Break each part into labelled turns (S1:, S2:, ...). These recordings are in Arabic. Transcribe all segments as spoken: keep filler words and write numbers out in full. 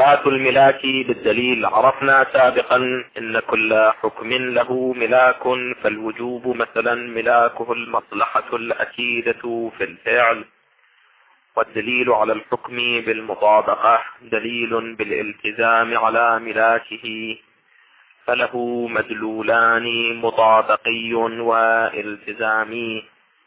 S1: إثبات الملاك بالدليل. عرفنا سابقا أن كل حكم له ملاك، فالوجوب مثلا ملاكه المصلحة الأكيدة في الفعل، والدليل على الحكم بالمطابقة دليل بالالتزام على ملاكه، فله مدلولان مطابقي والتزامي.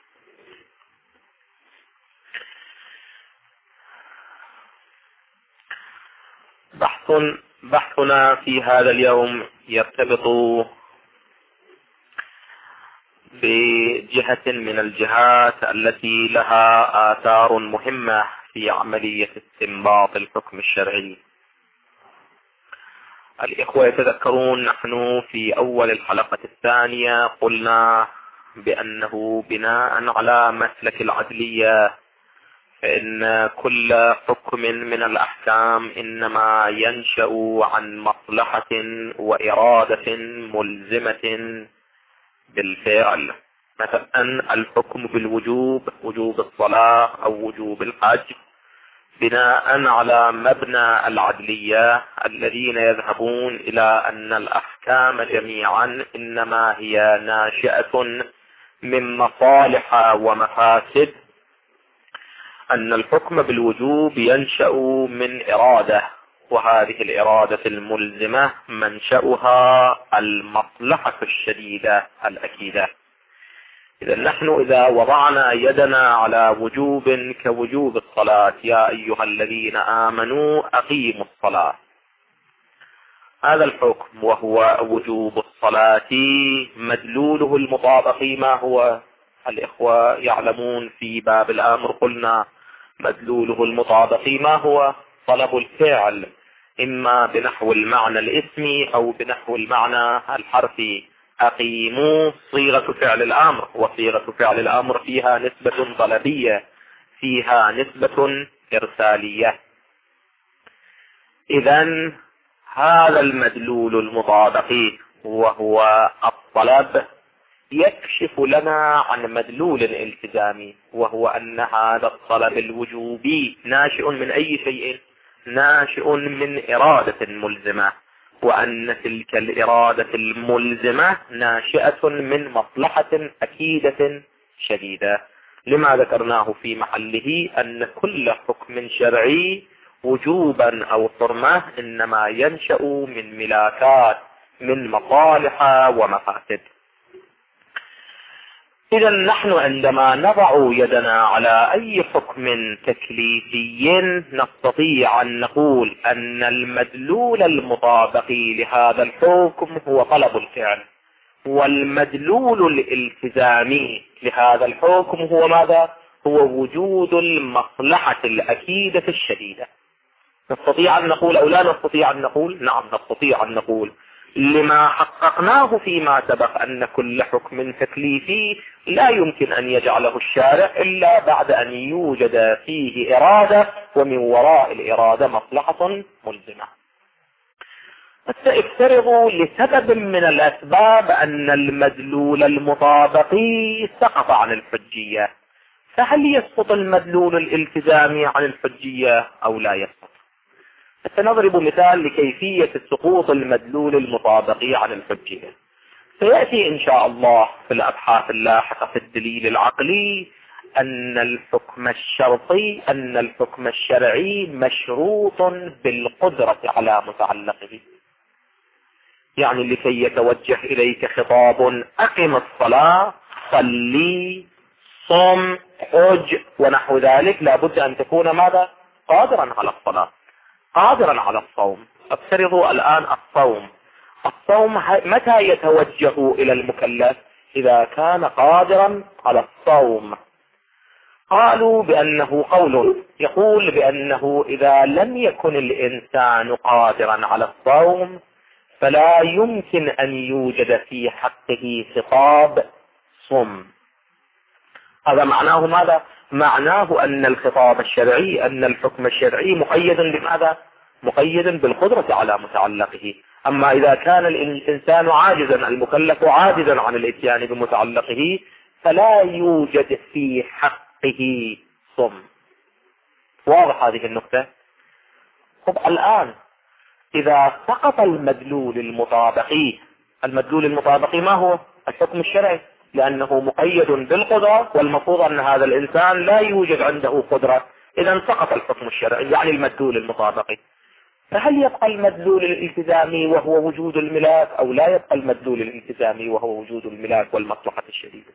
S1: بحث بحثنا في هذا اليوم يرتبط بجهة من الجهات التي لها آثار مهمة في عملية استنباط الحكم الشرعي. الإخوة يتذكرون نحن في أول الحلقة الثانية قلنا بأنه بناء على مسلك العدلية فإن كل حكم من الأحكام إنما ينشأ عن مصلحة وإرادة ملزمة بالفعل. مثلا الحكم بالوجوب، وجوب الصلاة أو وجوب الحج، بناء على مبنى العدلية الذين يذهبون إلى أن الأحكام جميعا إنما هي ناشئة من مصالح ومفاسد، أن الحكم بالوجوب ينشأ من إرادة، وهذه الإرادة الملزمة منشأها المصلحة الشديدة الأكيدة. إذا نحن إذا وضعنا يدنا على وجوب كوجوب الصلاة، يا أيها الذين آمنوا أقيموا الصلاة، هذا الحكم وهو وجوب الصلاة مدلوله المطابقي ما هو؟ الإخوة يعلمون في باب الأمر قلنا مدلوله المطابقي ما هو؟ طلب الفعل، إما بنحو المعنى الاسمي أو بنحو المعنى الحرفي. أقيموا صيغة فعل الأمر، وصيغة فعل الأمر فيها نسبة طلبية، فيها نسبة إرسالية. إذن هذا المدلول المطابقي وهو الطلب يكشف لنا عن مدلول الالتزامي، وهو أن هذا الطلب الوجوبي ناشئ من أي شيء؟ ناشئ من إرادة ملزمة، وأن تلك الإرادة الملزمة ناشئة من مصلحة أكيدة شديدة. لما ذكرناه في محله أن كل حكم شرعي وجوبا أو حرمة إنما ينشأ من ملاكات، من مصالح ومفاسد. إذا نحن عندما نضع يدنا على أي حكم تكليفي نستطيع أن نقول أن المدلول المطابقي لهذا الحكم هو طلب الفعل، والمدلول الالتزامي لهذا الحكم هو ماذا؟ هو وجود المصلحة الأكيدة الشديدة. نستطيع أن نقول أو لا نستطيع أن نقول؟ نعم نستطيع أن نقول، لما حققناه فيما سبق أن كل حكم تكليفي لا يمكن أن يجعله الشارع إلا بعد أن يوجد فيه إرادة، ومن وراء الإرادة مصلحة ملزمة. افترضوا لسبب من الأسباب أن المدلول المطابقي سقط عن الحجية، فهل يسقط المدلول الالتزامي عن الحجية أو لا يسقط؟ سنضرب مثال لكيفية سقوط المدلول المطابقي عن الحجية. سيأتي إن شاء الله في الأبحاث اللاحقة في الدليل العقلي أن الحكم الشرطي أن الحكم الشرعي مشروط بالقدرة على متعلقه. يعني لكي يتوجه إليك خطاب أقم الصلاة، صلي، صم، حج ونحو ذلك، لابد أن تكون ماذا؟ قادرا على الصلاة، قادرا على الصوم. افترضوا الآن الصوم، الصوم متى يتوجه إلى المكلف؟ إذا كان قادرا على الصوم. قالوا بأنه قول يقول بأنه إذا لم يكن الإنسان قادرا على الصوم فلا يمكن أن يوجد في حقه خطاب صم. هذا معناه ماذا؟ معناه أن الخطاب الشرعي أن الحكم الشرعي مقيد بماذا؟ مقيد بالقدرة على متعلقه. أما إذا كان الإنسان عاجزا، المكلف عاجزا عن الإتيان بمتعلقه، فلا يوجد في حقه صم. واضح هذه النقطة؟ طب الآن إذا سقط المدلول المطابقي. المدلول المطابقي ما هو؟ الحكم الشرعي، لأنه مقيد بالقدرة، والمفروض أن هذا الإنسان لا يوجد عنده قدرة، إذا سقط الحكم الشرعي يعني المدلول المطابقي. فهل يبقى المدلول الالتزامي وهو وجود الملاك، أو لا يبقى المدلول الالتزامي وهو وجود الملاك والمصلحة الشديدة؟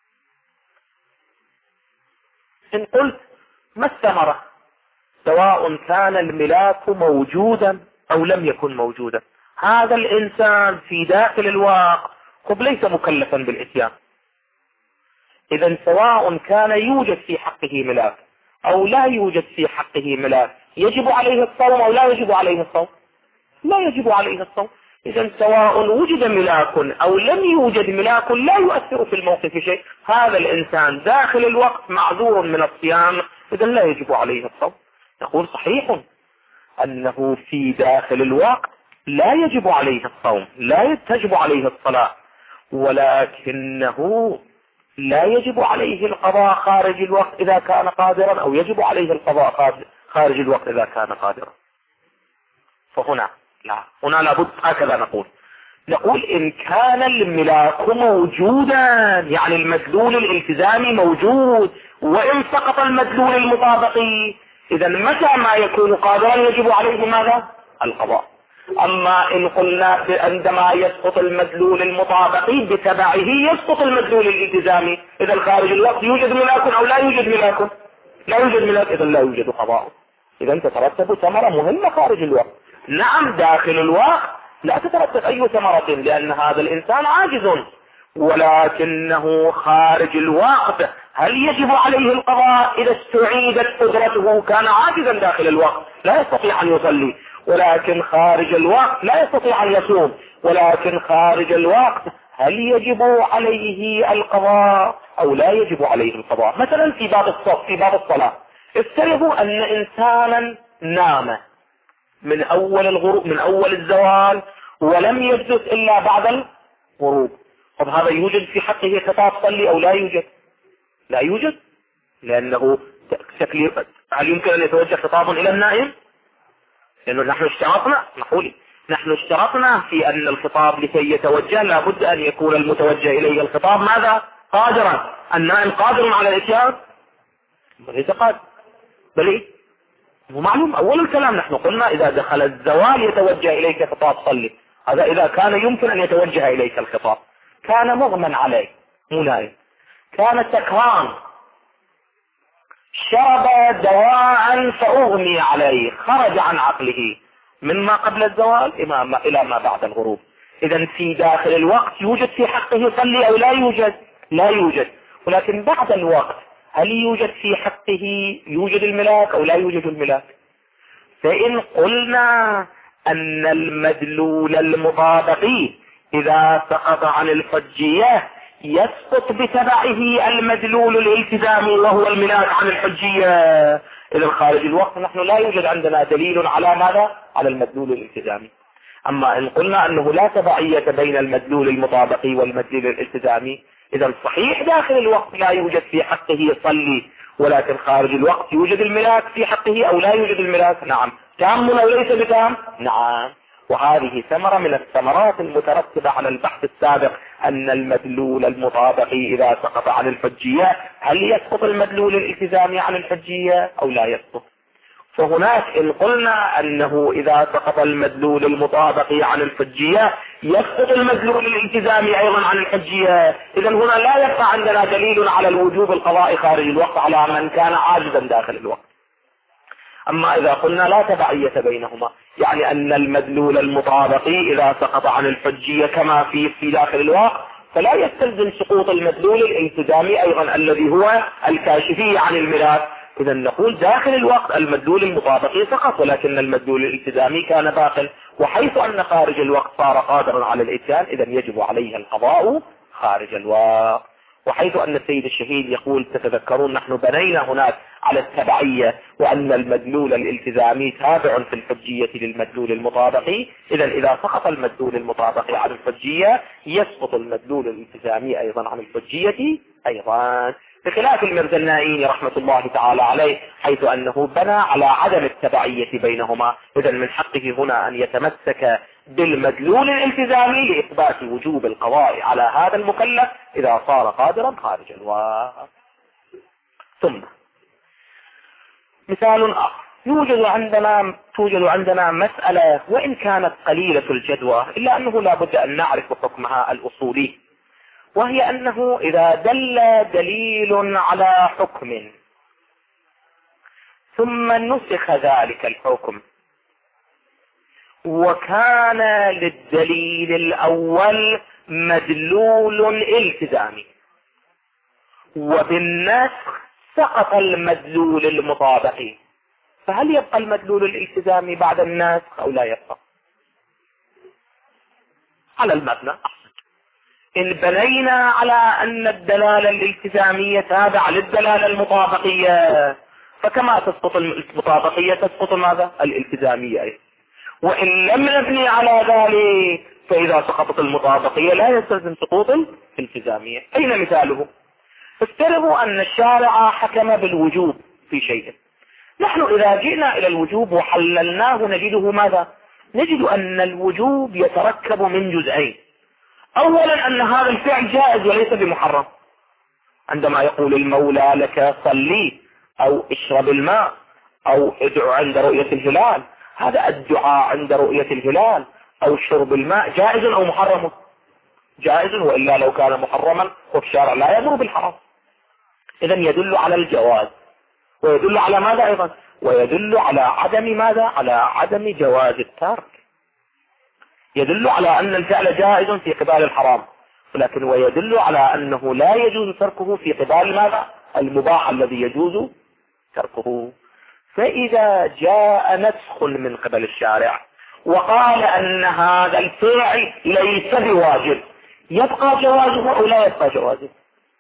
S1: إن قلت ما الثمرة، سواء كان الملاك موجودا أو لم يكن موجودا، هذا الإنسان في داخل الواقع قد ليس مكلفا بالإتيان. إذا سواء كان يوجد في حقه ملاك أو لا يوجد في حقه ملاك، يجب عليه الصوم أو لا يجب عليه الصوم؟ لا يجب عليه الصوم. إذا سواء وجد ملاك أو لم يوجد ملاك لا يؤثر في الموقف شيء، هذا الإنسان داخل الوقت معذور من الصيام، إذا لا يجب عليه الصوم. نقول صحيح أنه في داخل الوقت لا يجب عليه الصوم، لا تجب عليه الصلاة، ولكنه لا يجب عليه القضاء خارج الوقت إذا كان قادرا، أو يجب عليه القضاء خارج الوقت إذا كان قادرا. فهنا لا، هنا لابد هكذا نقول نقول إن كان الملاك موجودا يعني المدلول الالتزامي موجود، وإن سقط المدلول المطابقي، إذا متى ما يكون قادرا يجب عليه ماذا؟ القضاء. أما إن قلنا عندما يسقط المدلول المطابقي بتبعه يسقط المدلول الالتزامي، إذا خارج الوقت يوجد ملاك أو لا يوجد ملاك؟ لا يوجد ملاك، إذا لا يوجد قضاء. إذا تترتب ثمرة مهمة خارج الوقت. نعم داخل الوقت لا تترتب أي ثمرة، لأن هذا الإنسان عاجز، ولكنه خارج الوقت هل يجب عليه القضاء إذا استعيدت قدرته؟ كان عاجزا داخل الوقت لا يستطيع أن يصلي، ولكن خارج الوقت لا يستطيع أن يصوم، ولكن خارج الوقت هل يجب عليه القضاء أو لا يجب عليه القضاء؟ مثلا في باب الصلاة في باب الصلاة افترضوا أن إنسانا نام من أول الغروب من أول الزوال ولم يجلس إلا بعد الغروب، طب هذا يوجد في حقه خطاب صلي أو لا يوجد؟ لا يوجد، لأنه تكليف. هل يمكن أن يتوجه خطاب إلى النائم؟ لأنه نحن اشترطنا نقول نحن اشترطنا في أن الخطاب لكي يتوجه لابد أن يكون المتوجه إليه الخطاب ماذا؟ قادرا. النائم قادر على الإتيان؟ ليس قادر، بل هو معلوم. أول الكلام نحن قلنا إذا دخل الزوال يتوجه إليك خطاب صلي، هذا إذا كان يمكن أن يتوجه إليك الخطاب. كان مغمى عليه مو نائم، كان سكران شرب دواء فأغمي عليه، خرج عن عقله مما قبل الزوال إلى ما بعد الغروب. إذا في داخل الوقت يوجد في حقه صلي أو لا يوجد؟ لا يوجد. ولكن بعد الوقت هل يوجد في حقه يوجد الملاك أو لا يوجد الملاك؟ فإن قلنا أن المدلول المطابقي إذا سقط عن الحجية يسقط بتبعه المدلول الالتزامي وهو الملاك عن الحجية، إذا خارج الوقت نحن لا يوجد عندنا دليل على ماذا؟ على المدلول الالتزامي. أما إن قلنا أنه لا تبعية بين المدلول المطابقي والمدلول الالتزامي، إذا صحيح داخل الوقت لا يوجد في حقه يصلي، ولكن خارج الوقت يوجد الملاك في حقه أو لا يوجد الملاك؟ نعم. تام أو ليس بتام؟ نعم. وهذه ثمرة من الثمرات المترتبة على البحث السابق، أن المدلول المطابقي إذا سقط عن الحجية هل يسقط المدلول الالتزامي عن الحجية أو لا يسقط؟ فهناك إن قلنا أنه إذا سقط المدلول المطابقي عن الحجية يسقط المدلول الالتزامي أيضا عن الحجية، إذا هنا لا يبقى عندنا دليل على الوجوب القضاء خارج الوقت على من كان عاجزا داخل الوقت. أما إذا قلنا لا تبعية بينهما، يعني أن المدلول المطابقي إذا سقط عن الحجية كما في في داخل الوقت فلا يستلزم سقوط المدلول الالتزامي أيضا الذي هو الكاشفي عن الملاك. إذا نقول داخل الوقت المدلول المطابقي سقط، ولكن المدلول الالتزامي كان باقٍ، وحيث أن خارج الوقت صار قادرا على الإتيان إذا يجب عليه القضاء خارج الوقت. وحيث أن السيد الشهيد يقول تتذكرون نحن بنينا هناك على التبعية وأن المدلول الالتزامي تابع في الحجية للمدلول المطابقي، إذا إذا سقط المدلول المطابقي عن الحجية يسقط المدلول الالتزامي أيضا عن الحجية أيضا، بخلاف المرزا النائي رحمة الله تعالى عليه حيث أنه بنى على عدم التبعية بينهما. إذا من حقه هنا أن يتمسك بالمدلول الالتزامي لإثبات وجوب القضاء على هذا المكلف إذا صار قادرا خارج الواقع. ثم مثال آخر، يوجد عندنا توجد عندنا مسألة وإن كانت قليلة الجدوى إلا أنه لا بد أن نعرف حكمها الأصولي، وهي أنه إذا دل دليل على حكم ثم نسخ ذلك الحكم وكان للدليل الأول مدلول التزامي وبالنسخ سقط المدلول المطابقي، فهل يبقى المدلول الالتزامي بعد النسخ أو لا يبقى؟ على المبنى إن بنينا على أن الدلالة الالتزامية تابعة للدلالة المطابقية فكما تسقط المطابقية تسقط ماذا؟ الالتزامية. وإن لم نبني على ذلك فإذا سقطت المطابقية لا يستلزم سقوط الالتزامية. أين مثاله؟ افترضوا أن الشارع حكم بالوجوب في شيء، نحن إذا جئنا إلى الوجوب وحللناه نجده ماذا؟ نجد أن الوجوب يتركب من جزئين. أولا أن هذا الفعل جائز وليس بمحرم، عندما يقول المولى لك صلي أو اشرب الماء أو ادعو عند رؤية الهلال، هذا الدعاء عند رؤية الهلال أو شرب الماء جائز أو محرم؟ جائز، وإلا لو كان محرما والشارع لا يأمر بالحرام. إذا يدل على الجواز، ويدل على ماذا أيضا؟ ويدل على عدم ماذا؟ على عدم جواز الترك. يدل على أن الفعل جائز في قبال الحرام، ولكن ويدل على أنه لا يجوز تركه في قبال ماذا؟ المباح الذي يجوز تركه. فإذا جاء نسخ من قبل الشارع وقال أن هذا الفعل ليس بواجب، يبقى جوازه أو لا يبقى جوازه؟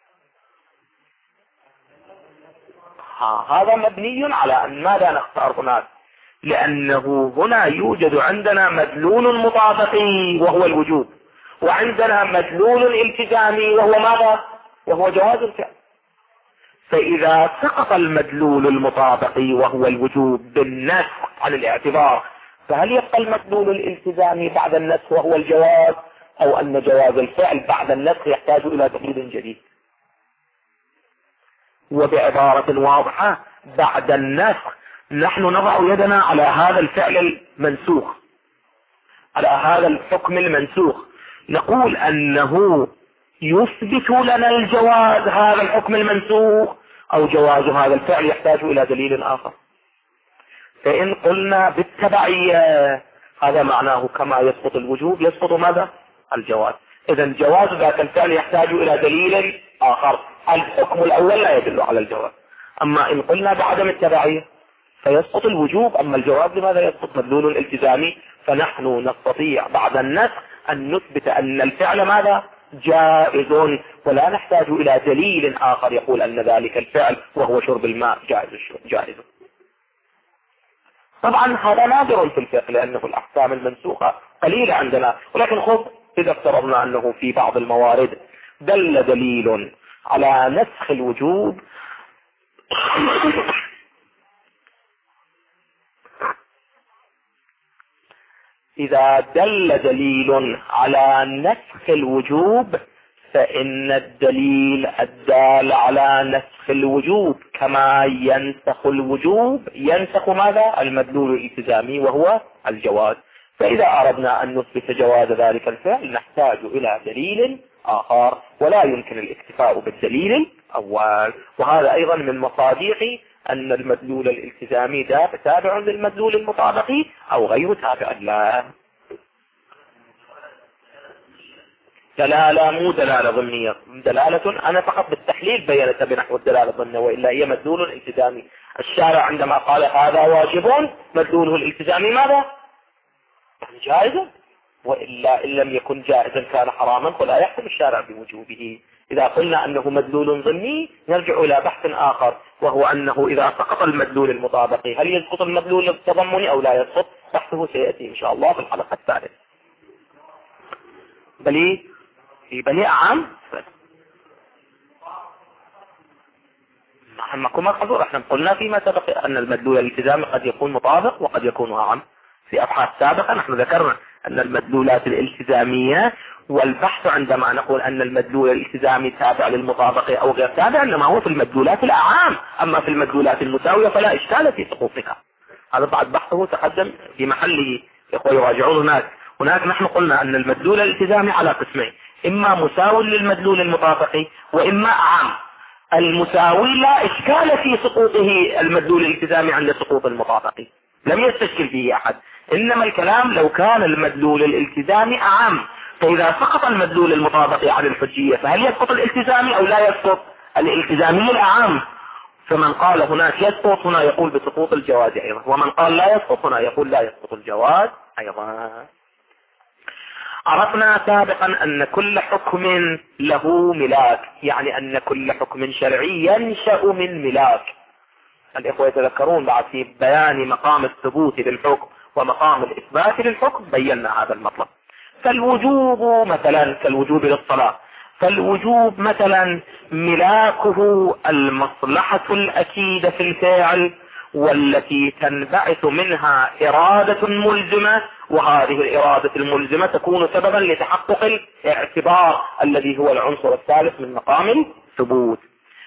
S1: هذا مبني على أن ماذا نختار هناك؟ لأنه هنا يوجد عندنا مدلول مطابقي وهو الوجوب، وعندنا مدلول التزامي وهو ماذا؟ وهو جواز الفعل. فإذا سقط المدلول المطابقي وهو الوجوب بالنسخ عن الاعتبار، فهل يبقى المدلول الالتزامي بعد النسخ وهو الجواز، أو أن جواز الفعل بعد النسخ يحتاج إلى دليل جديد؟ وبعبارة واضحة، بعد النسخ نحن نضع يدنا على هذا الفعل المنسوخ، على هذا الحكم المنسوخ، نقول أنه يثبت لنا الجواز هذا الحكم المنسوخ أو جواز هذا الفعل يحتاج إلى دليل آخر. فإن قلنا بالتبعية هذا معناه كما يسقط الوجوب يسقط ماذا؟ الجواز. إذا جواز ذاك الفعل يحتاج إلى دليل آخر، الحكم الأول لا يدل على الجواز. أما إن قلنا بعدم التبعية فيسقط الوجوب، أما الجواز لماذا يسقط؟ مدلول الالتزامي. فنحن نستطيع بعد النسخ أن نثبت أن الفعل ماذا؟ جائز، ولا نحتاج إلى دليل آخر يقول أن ذلك الفعل وهو شرب الماء جائز جائز. طبعا هذا نادر في الفقه لأنه الأحكام المنسوخة قليلة عندنا، ولكن خذ إذا افترضنا أنه في بعض الموارد دل دليل على نسخ الوجوب إذا دل دليل على نسخ الوجوب فإن الدليل الدال على نسخ الوجوب كما ينسخ الوجوب ينسخ ماذا؟ المدلول الالتزامي وهو الجواز. فإذا أردنا أن نثبت جواز ذلك الفعل نحتاج إلى دليل آخر، ولا يمكن الاكتفاء بالدليل الأول. وهذا أيضا من مصادق أن المدلول الالتزامي تابع للمدلول المطابقي أو غير تابع له. دلالة مو دلالة ظنية، دلالة أنا فقط بالتحليل بينت بنحو الدلالة الظنية، وإلا هي مدلول التزامي. الشارع عندما قال هذا واجب مدلوله الالتزامي ماذا؟ جائز، وإلا إن لم يكن جائزا كان حراما، فلا يحكم الشارع بوجوبه. إذا قلنا أنه مدلول ضمني نرجع إلى بحث آخر، وهو أنه إذا سقط المدلول المطابقي هل يسقط المدلول التضمني أو لا يسقط؟ بحثه سيأتي إن شاء الله في الحلقة الثالثة. بلي في بني أعام محمكم الحضور. احنا قلنا فيما سبق أن المدلول الالتزامي قد يكون مطابق وقد يكون أعم. في أبحاث سابقة نحن ذكرنا أن المدلولات الالتزامية، والبحث عندما نقول أن المدلول الالتزامي تابع للمطابق أو غير تابع إنما هو في المدلولات الأعام، أما في المدلولات المساوية فلا إشكال في سقوطها. هذا بعد بحثه تقدم في محله، إخوة يراجعون هناك. هناك نحن قلنا أن المدلول الالتزامي على قسمين، إما مساو للمدلول المطابق وإما أعام. المساوي لا إشكال في سقوطه المدلول الالتزامي عند سقوط المطابق، لم يستشكل فيه أحد، إنما الكلام لو كان المدلول الالتزامي أعم، فإذا سقط المدلول المطابق عن الحجية فهل يسقط الالتزامي أو لا يسقط؟ الالتزامي الأعم، فمن قال هناك يسقط هنا يقول بسقوط الجواز أيضا، ومن قال لا يسقط هنا يقول لا يسقط الجواز أيضا. عرفنا سابقا أن كل حكم له ملاك، يعني أن كل حكم شرعي ينشأ من ملاك. الإخوة يتذكرون بعد في بيان مقام الثبوت للحكم ومقام الإثبات للحكم بينا هذا المطلب. فالوجوب مثلا كالوجوب للصلاة، فالوجوب مثلا ملاكه المصلحة الأكيدة في الفاعل والتي تنبعث منها إرادة ملزمة، وهذه الإرادة الملزمة تكون سببا لتحقق الاعتبار الذي هو العنصر الثالث من مقام الثبوت.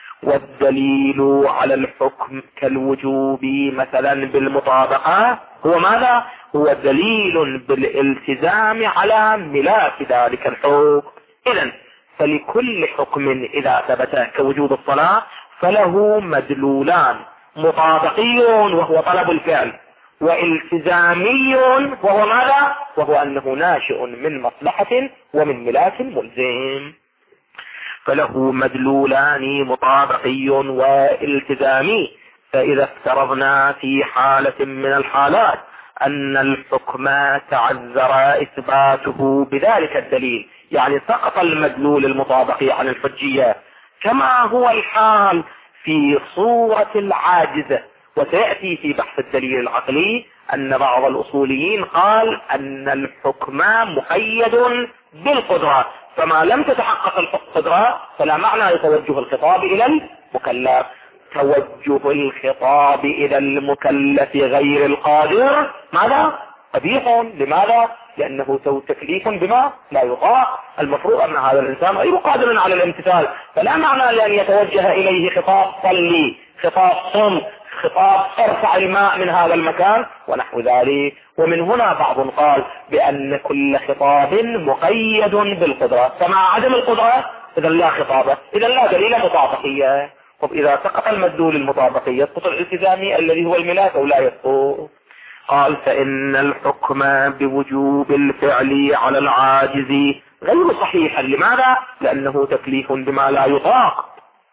S1: والدليل على الحكم كالوجوب مثلا بالمطابقة هو ماذا؟ هو دليل بالالتزام على ملاك ذلك الحكم. إذن فلكل حكم إذا ثبت كوجوب الصلاة فله مدلولان، مطابقي وهو طلب الفعل، والتزامي وهو ماذا؟ وهو أنه ناشئ من مصلحة ومن ملاك ملزم. فله مدلولان مطابقي والتزامي. فإذا افترضنا في حالة من الحالات أن الحكم تعذر إثباته بذلك الدليل، يعني سقط المدلول المطابقي عن الحجية كما هو الحال في صورة العاجزة، وسيأتي في بحث الدليل العقلي أن بعض الأصوليين قال أن الحكم مقيد بالقدرة، فما لم تتحقق القدرة فلا معنى لتوجه الخطاب إلى المكلف. توجه الخطاب إلى المكلف غير القادر ماذا؟ قبيح. لماذا؟ لأنه تكليف بما لا يطاق. المفروض أن هذا الإنسان غير قادر على الامتثال، فلا معنى لأن يتوجه إليه خطاب صلي، خطاب صم، خطاب ارفع الماء من هذا المكان ونحو ذلك. ومن هنا بعض قال بأن كل خطاب مقيد بالقدرة، فمع عدم القدرة إذا لا خطابة، إذا لا دليل مطابقية. طب إذا سقط المدلول المطابقي يسقط الالتزامي الذي هو الملاك أو لا يسقط؟ قال فإن الحكم بوجوب الفعل على العاجز غير صحيح. لماذا؟ لأنه تكليف بما لا يطاق.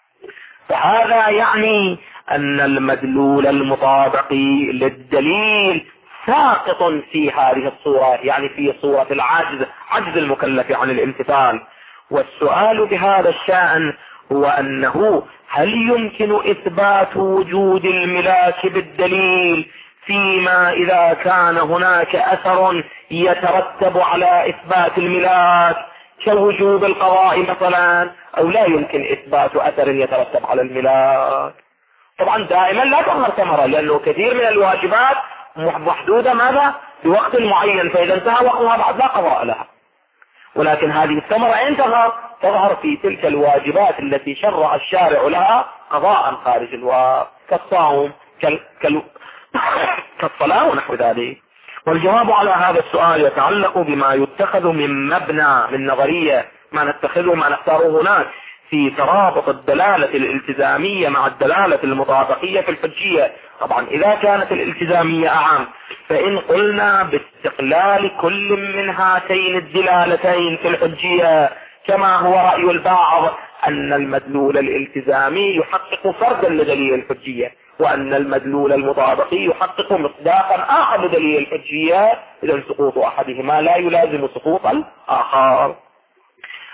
S1: فهذا يعني أن المدلول المطابقي للدليل ساقط في هذه الصورة، يعني في صورة العجز، عجز المكلف عن الامتثال. والسؤال بهذا الشأن هو أنه هل يمكن إثبات وجود الملاك بالدليل فيما إذا كان هناك أثر يترتب على إثبات الملاك كوجوب القضاء مثلا، أو لا يمكن إثبات أثر يترتب على الملاك؟ طبعا دائما لا تظهر ثمرة، لأنه كثير من الواجبات محدودة ماذا؟ بوقت معين، فإذا انتهى وقتها بعد لا قضاء لها. ولكن هذه الثمرة أين تظهر؟ تظهر في تلك الواجبات التي شرع الشارع لها قضاء خارج الوقت، كالصوم كال... كال... كالصلاة ونحو ذلك. والجواب على هذا السؤال يتعلق بما يتخذ من مبنى من نظرية، ما نتخذه ما نختاره هناك في ترابط الدلالة الالتزامية مع الدلالة المطابقية في الحجية. طبعا إذا كانت الالتزامية أعم فإن قلنا باستقلال كل من هاتين الدلالتين في الحجية، كما هو رأي البعض أن المدلول الالتزامي يحقق فردا لدليل الحجية، وأن المدلول المطابقي يحقق مصداقا آخر لدليل الحجية، إذا سقوط أحدهما لا يلازم سقوط الآخر.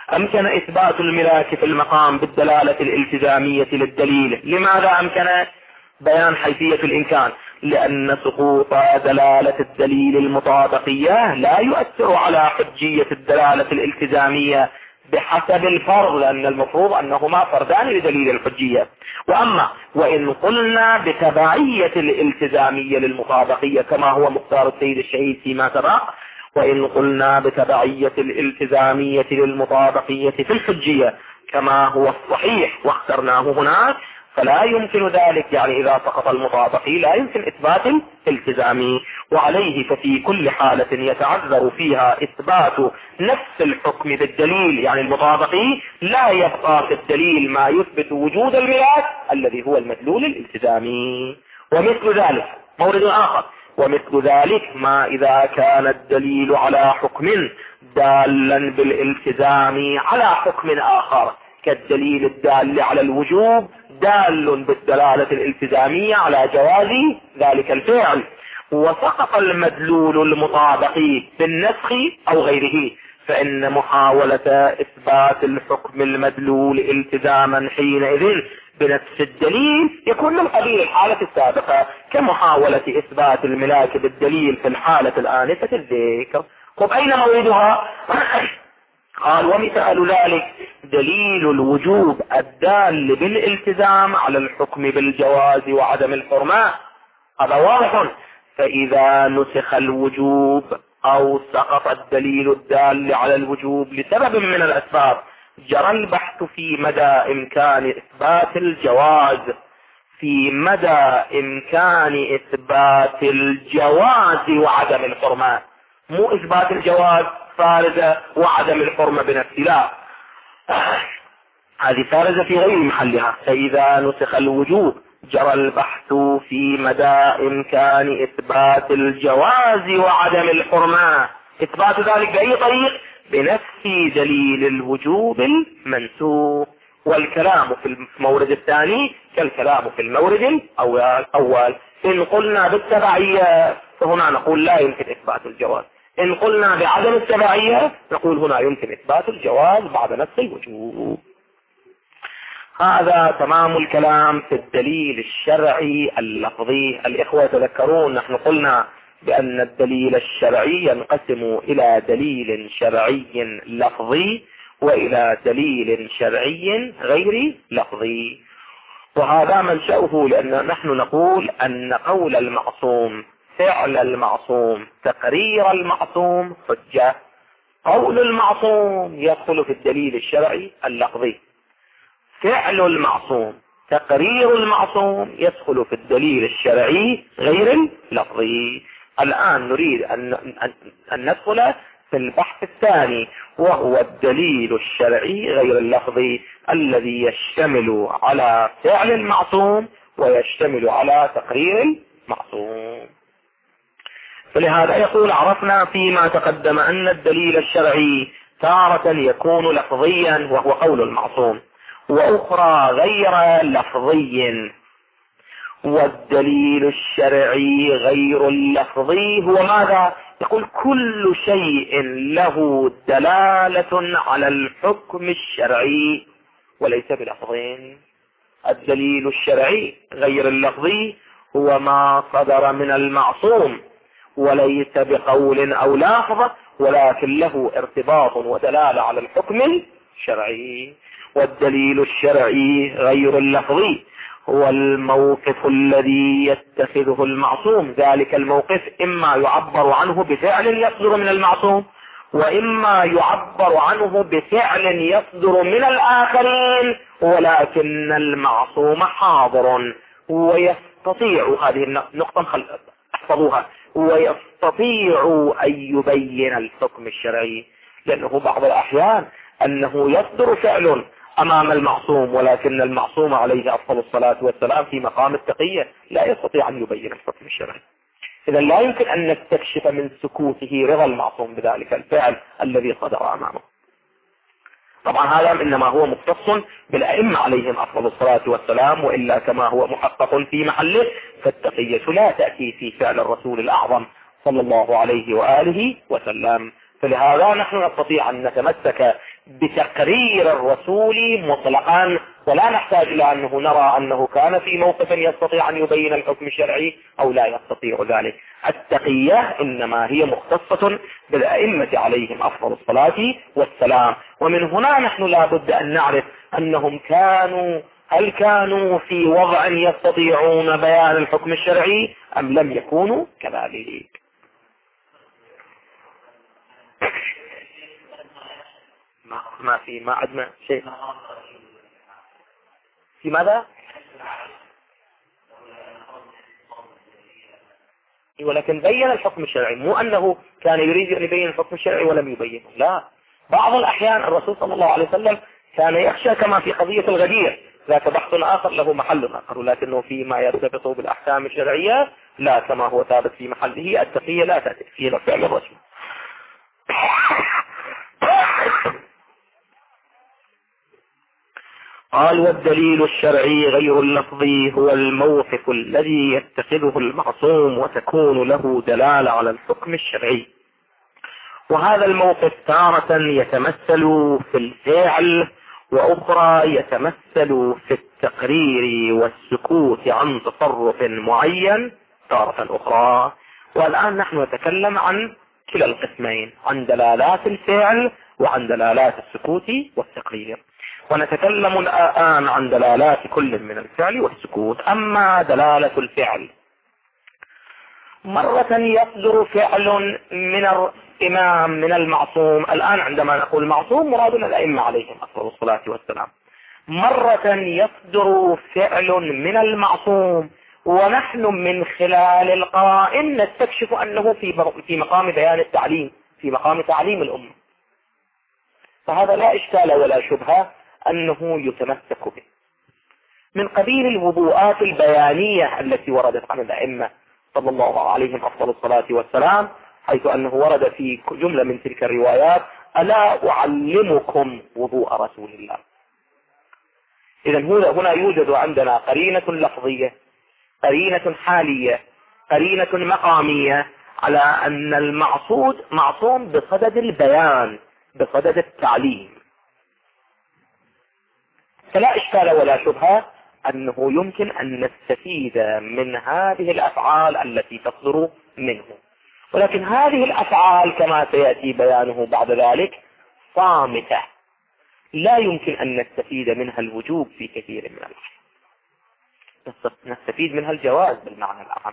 S1: أمكن إثبات الملاك في المقام بالدلالة الالتزامية للدليل. لماذا أمكن بيان حيثية الإمكان؟ لأن سقوط دلالة الدليل المطابقية لا يؤثر على حجية الدلالة الالتزامية بحسب الفرض، لأن المفروض أنهما فردان لدليل الحجية. وأما وإن قلنا بتبعية الالتزامية للمطابقية كما هو مختار السيد الشهيد فيما سبق، وإن قلنا بتبعية الالتزامية للمطابقية في الحجية كما هو الصحيح واخترناه هناك، فلا يمكن ذلك، يعني إذا سقط المطابقي لا يمكن إثبات الالتزامي. وعليه ففي كل حالة يتعذر فيها إثبات نفس الحكم بالدليل، يعني المطابقي لا يبقى في الدليل ما يثبت وجود الملاك الذي هو المدلول الالتزامي. ومثل ذلك مورد آخر، ومثل ذلك ما إذا كان الدليل على حكم دالا بالالتزام على حكم آخر، كالدليل الدال على الوجوب دال بالدلالة الالتزامية على جواز ذلك الفعل، وسقط المدلول المطابقي بالنسخ أو غيره، فإن محاولة إثبات الحكم المدلول التزاما حينئذ بنفس الدليل يكون من قبيل الحالة السابقة، كمحاولة إثبات الملاك بالدليل في الحالة الآنفة الذكر. طب أين موردها؟ قال ومثال ذلك دليل الوجوب الدال بالالتزام على الحكم بالجواز وعدم الحرمة. هذا واضح. فإذا نسخ الوجوب أو سقط الدليل الدال على الوجوب لسبب من الأسباب، جرى البحث في مدى إمكان إثبات الجواز في مدى إمكان إثبات الجواز وعدم الحرمة، مو إثبات الجواز فارزة وعدم الحرمة بنفسه، لا، هذه فارزة في غير محلها. فإذا نسخ الوجوب جرى البحث في مدى إمكان إثبات الجواز وعدم الحرمة، إثبات ذلك بأي طريق؟ بنفس دليل الوجوب المنسوخ. والكلام في المورد الثاني كالكلام في المورد الأول. إن قلنا بالتبعية فهنا نقول لا يمكن إثبات الجواز، إن قلنا بعدم التبعية نقول هنا يمكن إثبات الجواز بعد نفس الوجوب. هذا تمام الكلام في الدليل الشرعي اللفظي. الإخوة تذكرون نحن قلنا بأن الدليل الشرعي ينقسم إلى دليل شرعي لفظي وإلى دليل شرعي غير لفظي، وهذا منشأه لأن نحن نقول أن قول المعصوم، فعل المعصوم، تقرير المعصوم حجة. قول المعصوم يدخل في الدليل الشرعي اللفظي، فعل المعصوم، تقرير المعصوم يدخل في الدليل الشرعي غير اللفظي. الآن نريد أن, أن ندخل في البحث الثاني، وهو الدليل الشرعي غير اللفظي الذي يشتمل على فعل المعصوم ويشتمل على تقرير المعصوم. فلهذا يقول عرفنا فيما تقدم أن الدليل الشرعي تارة يكون لفظيا وهو قول المعصوم، وأخرى غير لفظي. والدليل الشرعي غير اللفظي هو ماذا؟ يقول كل شيء له دلالة على الحكم الشرعي وليس بلفظين. الدليل الشرعي غير اللفظي هو ما صدر من المعصوم وليس بقول أو لفظ، ولكن له ارتباط ودلالة على الحكم الشرعي. والدليل الشرعي غير اللفظي هو الموقف الذي يتخذه المعصوم. ذلك الموقف إما يعبر عنه بفعل يصدر من المعصوم، وإما يعبر عنه بفعل يصدر من الآخرين، ولكن المعصوم حاضر ويستطيع، هذه النقطة احفظوها، ويستطيع أن يبين الحكم الشرعي. لأنه بعض الأحيان أنه يصدر فعل أمام المعصوم، ولكن المعصوم عليه أفضل الصلاة والسلام في مقام التقية لا يستطيع أن يبين الحكم الشرعي. إذا لا يمكن أن نستكشف من سكوته رضا المعصوم بذلك الفعل الذي صدر أمامه. طبعا هذا إنما هو مختص بالأئمة عليهم أفضل الصلاة والسلام، وإلا كما هو محقق في محله فالتقية لا تأتي في فعل الرسول الأعظم صلى الله عليه وآله وسلم. فلهذا نحن نستطيع أن نتمسك بتقرير الرسول مطلقا، ولا نحتاج إلى أنه نرى أنه كان في موقف يستطيع أن يبين الحكم الشرعي أو لا يستطيع ذلك. التقية إنما هي مختصة بالأئمة عليهم أفضل الصلاة والسلام. ومن هنا نحن لا بد أن نعرف أنهم كانوا هل كانوا في وضع يستطيعون بيان الحكم الشرعي أم لم يكونوا كذلك. ما ما في ما عندنا شيء في ماذا؟ ولكن بين الحكم الشرعي، مو أنه كان يريد أن يبين الحكم الشرعي ولم يبينه، لا. بعض الأحيان الرسول صلى الله عليه وسلم كان يخشى، كما في قضية الغدير، ذاك بحث آخر له محل آخر، لكنه فيما يرتبط بالأحكام الشرعية لا، كما هو ثابت في محله. التقية لا تأتي فيه فعل الرسول. قال: والدليل الشرعي غير اللفظي هو الموقف الذي يتخذه المعصوم وتكون له دلالة على الحكم الشرعي. وهذا الموقف تارة يتمثل في الفعل، وأخرى يتمثل في التقرير والسكوت عن تصرف معين تارة أخرى. والآن نحن نتكلم عن كلا القسمين، عن دلالات الفعل وعن دلالات السكوت والتقرير. ونتكلم الآن عن دلالات كل من الفعل والسكوت. أما دلالة الفعل، مرة يصدر فعل من الإمام من المعصوم. الآن عندما نقول معصوم مرادنا الأئمة عليهم أفضل الصلاة والسلام. مرة يصدر فعل من المعصوم ونحن من خلال القرائن نستكشف أنه في في مقام بيان التعليم، في مقام تعليم الأمة. فهذا لا إشكال ولا شبهة أنه يتمسك به، من قبيل الوضوءات البيانية التي وردت عن الأئمة صلى الله عليهم أفضل الصلاة والسلام، حيث أنه ورد في جملة من تلك الروايات: ألا أعلمكم وضوء رسول الله. إذن هنا يوجد عندنا قرينة لفظية، قرينة حالية، قرينة مقامية على أن المعصود معصوم بصدد البيان، بصدد التعليم. فلا إشكال ولا شبهة أنه يمكن أن نستفيد من هذه الأفعال التي تصدر منه. ولكن هذه الأفعال كما سيأتي بيانه بعد ذلك صامتة، لا يمكن أن نستفيد منها الوجوب في كثير من الأحيان، نستفيد منها الجواز بالمعنى الأعم.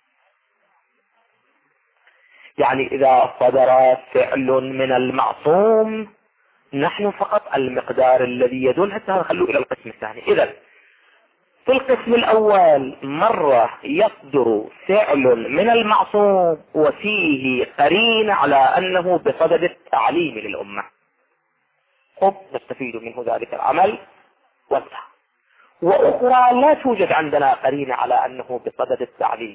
S1: يعني إذا صدر فعل من المعصوم نحن فقط المقدار الذي يدل، حتى نخلوه إلى القسم الثاني. إذن في القسم الأول مرة يصدر فعل من المعصوم وفيه قرينة على أنه بصدد التعليم للأمة، خب نستفيد منه ذلك العمل وانتهى. وأخرى لا توجد عندنا قرينة على أنه بصدد التعليم،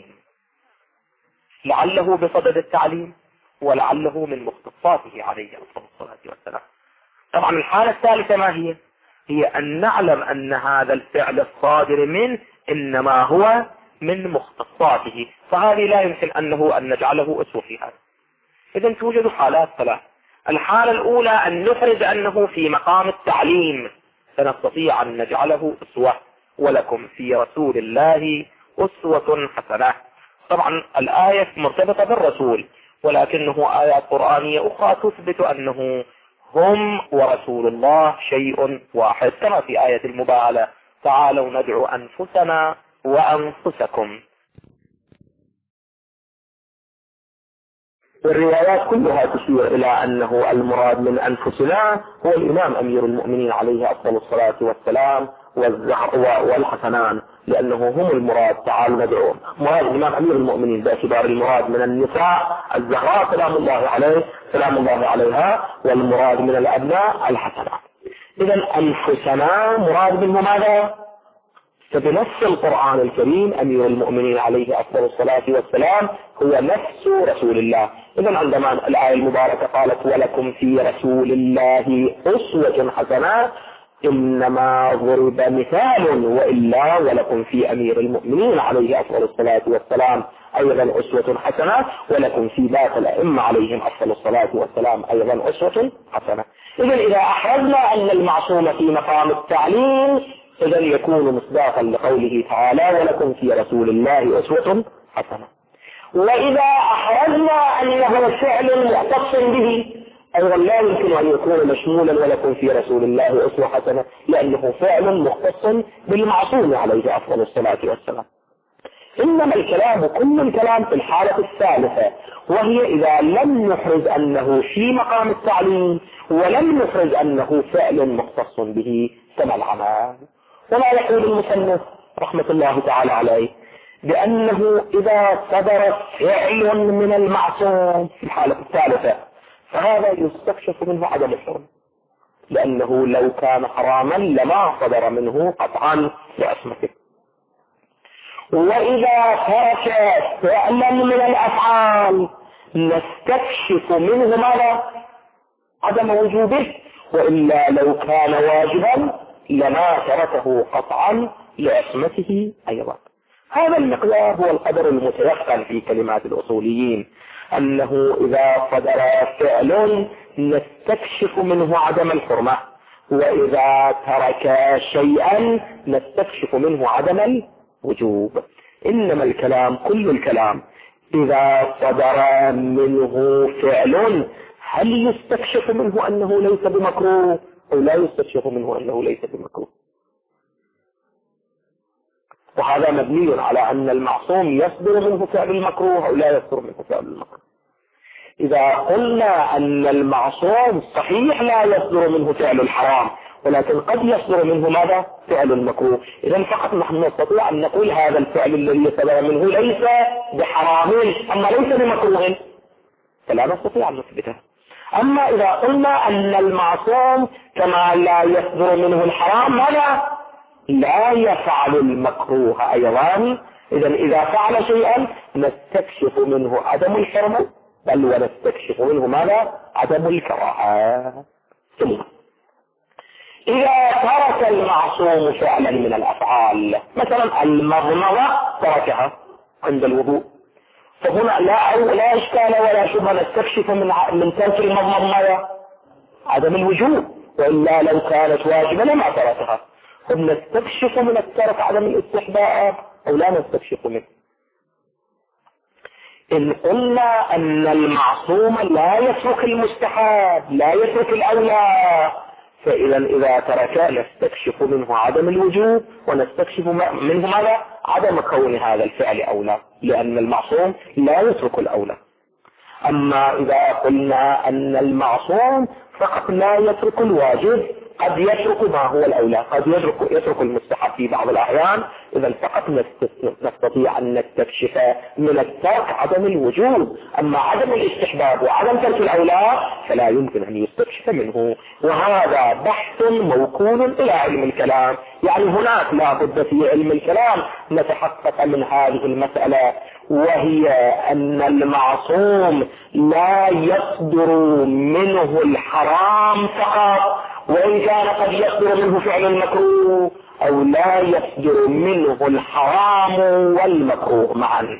S1: لعله بصدد التعليم ولعله من مختصاته عليه الصلاة والسلام. طبعا الحالة الثالثة ما هي؟ هي أن نعلم أن هذا الفعل الصادر منه إنما هو من مختصاته، فهذه لا يمكن أنه أن نجعله أسوة في هذا. إذن توجد حالات ثلاث. الحالة الأولى أن نفرض أنه في مقام التعليم، فنستطيع أن نجعله أسوة. ولكم في رسول الله أسوة حسنة. طبعا الآية مرتبطة بالرسول، ولكنه آيات قرآنية أخرى تثبت أنه هم ورسول الله شيء واحد، كما في آية المباهلة: تعالوا ندعو أنفسنا وأنفسكم. الروايات كلها تشير إلى أنه المراد من أنفسنا هو الإمام أمير المؤمنين عليه أفضل الصلاة والسلام والحسنان، لأنه هم المراد. تعالوا ندعو، مراد الإمام أمير المؤمنين باعتبار المراد من النساء الزهراء سلام الله عليه سلام الله عليها، والمراد من الأبناء الحسنات. إذن أنفسنا مراد منه ماذا؟ فبنفس القرآن الكريم أمير المؤمنين عليه أفضل الصلاة والسلام هو نفس رسول الله. إذن عندما الآية المباركة قالت: ولكم في رسول الله أسوة حسنة، إنما ضرب مثال، وإلا ولكم في أمير المؤمنين عليه أفضل الصلاة والسلام أيضا أسوة حسنة، ولكم في باقي الأئمة عليهم أفضل الصلاة والسلام أيضا أسوة حسنة.
S2: إذا إذا أحرزنا أن المعصوم في مقام التعليم إذا يكون مصداقا لقوله تعالى ولكم في رسول الله أسوة حسنة. وإذا أحرزنا أنه فعل مختص به أيضا لا يمكن أن يكون مشمولا ولكم في رسول الله أسوة حسنة، لأنه فعل مختص بالمعصوم عليه أفضل الصلاة والسلام. إنما الكلام كل الكلام في الحالة الثالثة، وهي إذا لم نحرز أنه في مقام التعليم ولم نحرز أنه فعل مختص به كما العمل. وما يقول المصنف رحمة الله تعالى عليه بأنه إذا صدر فعل من المعصوم في الحالة الثالثة فهذا يستكشف منه عدم الحرمة، لأنه لو كان حراما لما صدر منه قطعا لعصمته. وإذا ترك فعلا من الأفعال نستكشف منه ماذا؟ عدم وجوبه، وإلا لو كان واجبا لما تركه قطعا لعصمته أيضا. هذا المقدار هو القدر المتيقن في كلمات الأصوليين، أنه إذا صدر فعل نستكشف منه عدم الحرمة، وإذا ترك شيئا نستكشف منه عدم الوجوب. إنما الكلام كل الكلام إذا صدر منه فعل هل يستكشف منه أنه ليس بمكروه أو لا يستكشف منه أنه ليس بمكروه؟ وهذا مبني على أن المعصوم يصدر منه فعل المكروه أو لا يصدر منه فعل المكروه. إذا قلنا أن المعصوم صحيح لا يصدر منه فعل الحرام، ولكن قد يصدر منه ماذا؟ فعل المكروه، إذن فقط نحن نستطيع أن نقول هذا الفعل الذي صدر منه ليس بحرام أما ليس بمكروه، فلا نستطيع أن نثبته. أما إذا قلنا أن المعصوم كما لا يصدر منه الحرام ماذا؟ لا يفعل المكروه أيضا، إذن إذا فعل شيئا نستكشف منه عدم الحرمة بل ونستكشف منه ماذا؟ عدم الكراهة. ثم إذا ترك المعصوم فعلا من الأفعال، مثلا المضمضة تركها عند الوضوء، فهنا لا لا إشكال ولا شبهة نستكشف من من ترك المضمضة عدم الوجوب، وإلا لو كانت واجبة لما تركها. طب نستكشف من الترك عدم الاستحباب أو لا نستكشف منه؟ إن قلنا أن المعصوم لا يترك المستحب لا يترك الأولى، فإذا إذا ترك نستكشف منه عدم الوجوب ونستكشف منه ماذا؟ عدم كون هذا الفعل أولى، لأن المعصوم لا يترك الأولى. أما إذا قلنا أن المعصوم فقط لا يترك الواجب قد يترك ما هو الأولى، قد يترك, يترك المستحب في بعض الأحيان، إذا فقط نستطيع أن نستكشف من الترك عدم الوجوب. أما عدم الاستحباب وعدم ترك الأولى فلا يمكن أن يستكشف منه، وهذا بحث موكول إلى علم الكلام. يعني هناك لا بد في علم الكلام نتحقق من هذه المسألة، وهي أن المعصوم لا يصدر منه الحرام فقط، وإن كان قد يصدر منه فعل المكروه، أو لا يصدر منه الحرام والمكروه معا.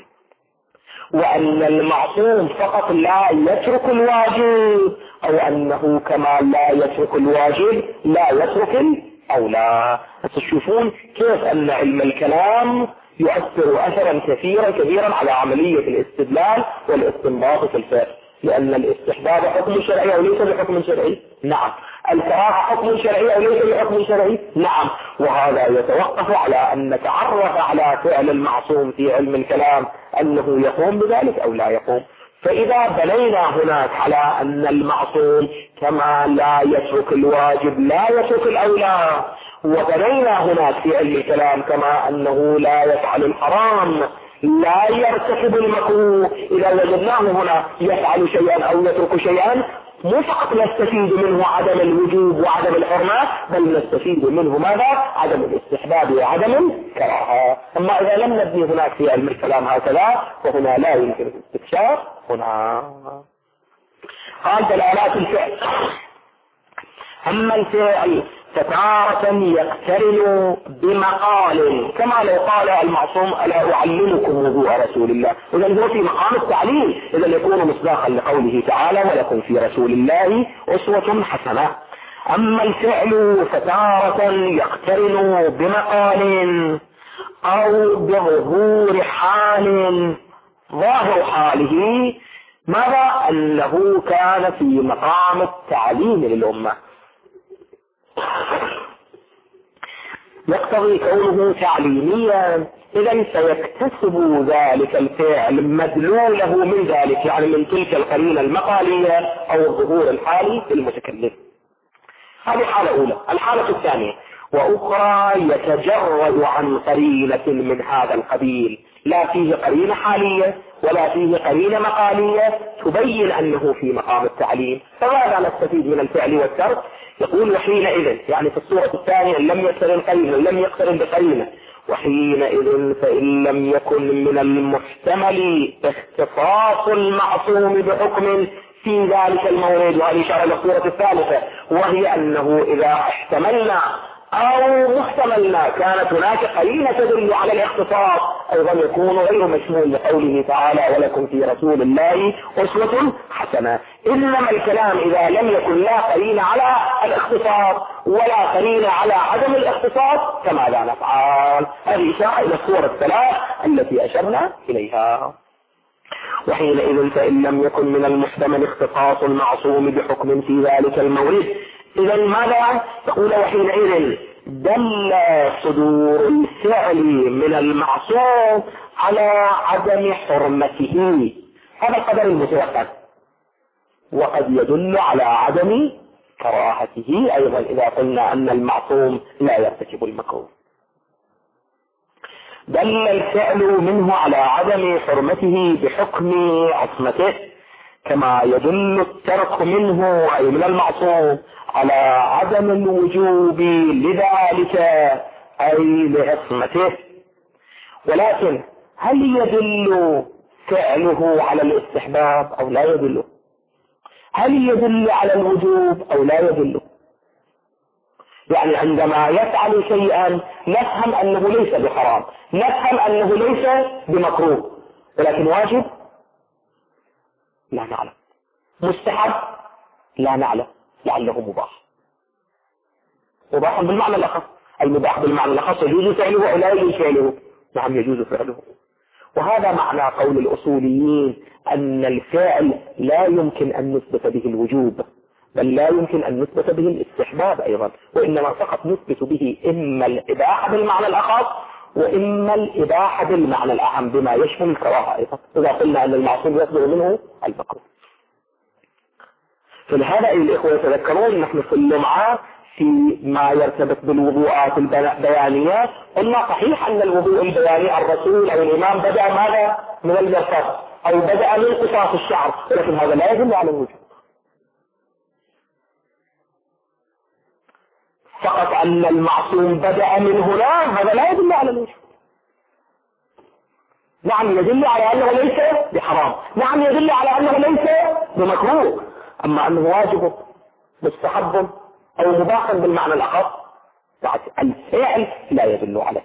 S2: وأن المعصوم فقط لا يترك الواجب، أو أنه كما لا يترك الواجب لا يترك الأولى. تشوفون كيف أن علم الكلام يؤثر أثرا كثيرا كبيرا على عملية الاستدلال والاستنباط في الفقه، لأن الاستحباب حكم شرعي أو ليس بحكم شرعي؟ نعم. الكراهة حكم شرعي أو ليس بحكم شرعي؟ نعم. وهذا يتوقف على أن نتعرف على فعل المعصوم في علم الكلام أنه يقوم بذلك أو لا يقوم. فإذا بنينا هناك على أن المعصوم كما لا يترك الواجب لا يترك الأولى، وبنينا هناك في علم الكلام كما أنه لا يفعل الحرام لا يرتكب المكروه، إذا وجدناه هنا يفعل شيئا أو يترك شيئا مو فقط نستفيد منه عدم الوجوب وعدم الحرمة، بل نستفيد منه ماذا؟ عدم الاستحباب وعدم الكراهة. أما إذا لم نبني هناك في علم الكلام هكذا فهنا لا يمكن الاستكشاف. هنا قال دلالات الفعل. أما الفعل فتارة يقترن بمقال، كما لو قال المعصوم ألا أعلمكم وضوء رسول الله، إذا هو في مقام التعليم، إذا يكون مصداقا لقوله تعالى ولكم في رسول الله أسوة حسنة. أما الفعل فتارة يقترن بمقال أو بظهور حال، ظاهر حاله ماذا؟ أنه كان في مقام التعليم للأمة، يقتضي كونه تعليميا، إذا سيكتسب ذلك الفعل مدلوله من ذلك، يعني من تلك القرينة المقالية أو الظهور الحالي للمتكلم. هذه حالة أولى. الحالة الثانية وأخرى يتجرد عن قرينة من هذا القبيل، لا فيه قرينة حالية ولا فيه قرينة مقالية تبين أنه في مقام التعليم، فماذا نستفيد من الفعل والترك؟ يقول وحينئذ، يعني في الصورة الثانية لم يقترن قرينة، لم يقترن بقرينة، وحينئذ فإن لم يكن من المحتمل اختصاص المعصوم بحكم في ذلك المورد، وهذه إشارة إلى الصورة الثالثة، وهي أنه إذا احتملنا أو محتملنا كانت هناك قرينة تدل على الاختصاص، أيضا يكون غير مشمول لقوله تعالى ولكم في رسول الله أسوة حسنة. إنما الكلام إذا لم يكن لا قرينة على الاختصاص ولا قرينة على عدم الاختصاص فماذا نفعل؟ هذه إشارة إلى الصورة الثلاث التي أشرنا إليها. وحينئذ فإن لم يكن من المحتمل اختصاص المعصوم بحكم في ذلك المورد، إذا ماذا؟ يقول وحينئذ دل صدور الفعل من المعصوم على عدم حرمته، هذا القدر المتوقف، وقد يدل على عدم كراهته أيضا إذا قلنا أن المعصوم لا يرتكب المكروه. دل الفعل منه على عدم حرمته بحكم عصمته، كما يدل الترك منه أي من المعصوم على عدم الوجوب لذلك أي لعصمته. ولكن هل يدل فعله على الاستحباب أو لا يدل؟ هل يدل على الوجوب أو لا يدل؟ يعني عندما يفعل شيئا نفهم أنه ليس بحرام، نفهم أنه ليس بمكروه، ولكن واجب لا نعلم، مستحب لا نعلم، لعله مباح. مباح بالمعنى الأخص، المباح بالمعنى الأخص يجوز فعله أو لا يجوز فعله؟ نعم يجوز فعله. وهذا معنى قول الأصوليين أن الفعل لا يمكن أن نثبت به الوجوب، بل لا يمكن أن نثبت به الاستحباب أيضا، وإنما فقط نثبت به إما الإباحة بالمعنى الأخص وإما الإباحة بالمعنى الأعم بما يشمل الكراهة أيضا، إذا قلنا أن المعصوم يصدر منه المكروه. فلهذا أيها الإخوة يتذكرون نحن في اللمعة في ما يرتبط بالوضوءات البيانيات قلنا صحيح أن الوضوء البياني الرسول أو الإمام بدأ ماذا؟ من المرفق أو بدأ من قصاص الشعر، ولكن هذا لا يدل على الوجوب، فقط أن المعصوم بدأ من هنا هذا لا يدل على الوجوب. نعم يدل على أنه ليس بحرام، نعم يدل على أنه ليس بمكروه، أما أنه واجب مستحب أو مباح بالمعنى الأخص الفعل لا يدل عليه.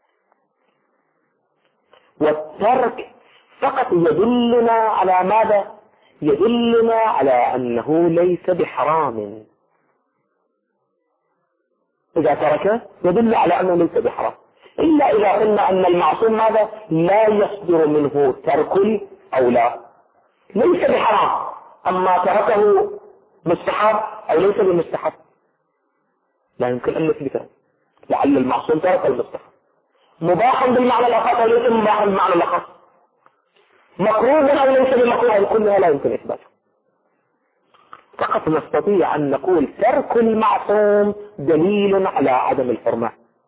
S2: والترك فقط يدلنا على ماذا؟ يدلنا على أنه ليس بحرام. إذا ترك يدل على أنه ليس بحرام، إلا إذا قلنا أن المعصوم ماذا؟ لا يصدر منه ترك أو لا، ليس بحرام أما تركه مستحب أو ليس بمستحب، لا يمكن أن نثبته، لعل المعصوم ترك المستحب، مباح بالمعنى الأخص أو ليس مباح بالمعنى الأخص، مكروه أو ليس بمكروه، كلها لا يمكن إثباته. فقط نستطيع أن نقول ترك المعصوم دليل على عدم الحرمة،